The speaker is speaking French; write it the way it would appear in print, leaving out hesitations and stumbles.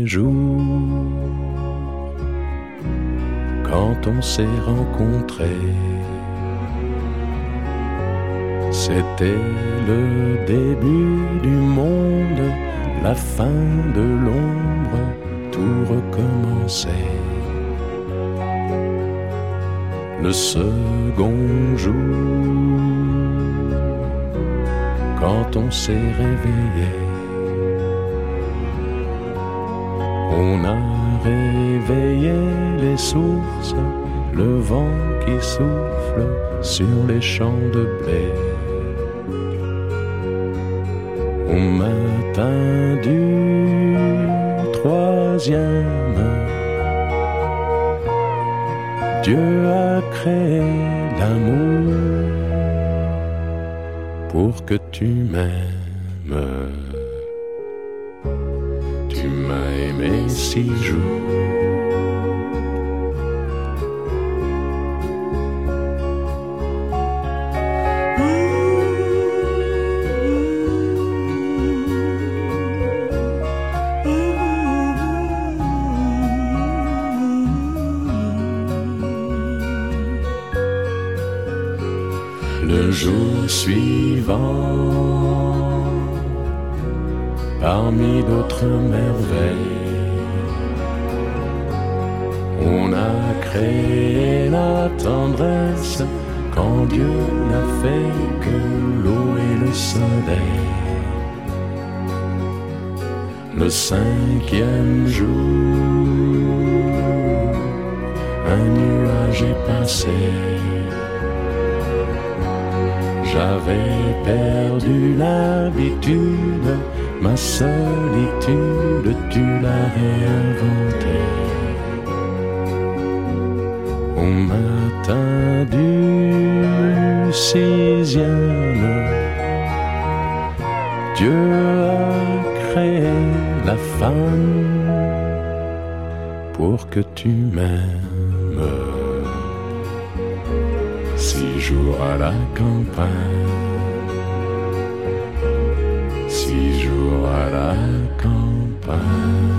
jours, quand on s'est rencontrés, c'était le début du monde, la fin de l'ombre, tout recommençait. Le second jour, quand on s'est réveillé, on a réveillé les sources, le vent qui souffle sur les champs de blé. Au matin du troisième, Dieu a créé l'amour pour que tu m'aimes. Tu m'as aimé 6 jours. Le jour suivant, parmi d'autres merveilles, on a créé la tendresse quand Dieu n'a fait que l'eau et le soleil. Le 5e jour, un nuage est passé. J'avais perdu l'habitude, ma solitude, tu l'as réinventée. Au matin du 6e, Dieu a créé la femme pour que tu m'aimes. 6 jours à la campagne, 6 jours à la campagne.